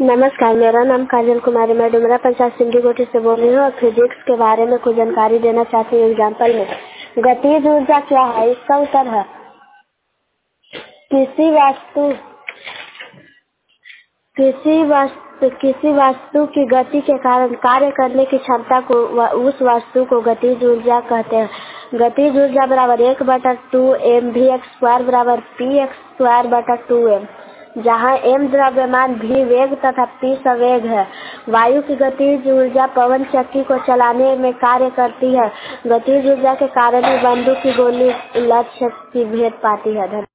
नमस्कार, मेरा नाम काजल कुमारी, मैं डुमरा पंचायत सिंधी गोटी से बोल रही हूँ और फिजिक्स के बारे में कुछ जानकारी देना चाहती हूँ। एग्जाम्पल में गतिज ऊर्जा क्या है, इसका उत्तर है किसी वस्तु किसी वस्तु की गति के कारण कार्य करने की क्षमता को उस वस्तु को गतिज ऊर्जा कहते हैं। गतिज ऊर्जा बराबर 1/2 mv² बराबर px²/2m, जहाँ m द्रव्यमान v वेग तथा p संवेग है। वायु की गतिज ऊर्जा पवन चक्की को चलाने में कार्य करती है। गतिज ऊर्जा के कारण ही बंदूक की गोली लक्ष्य की भेद पाती है।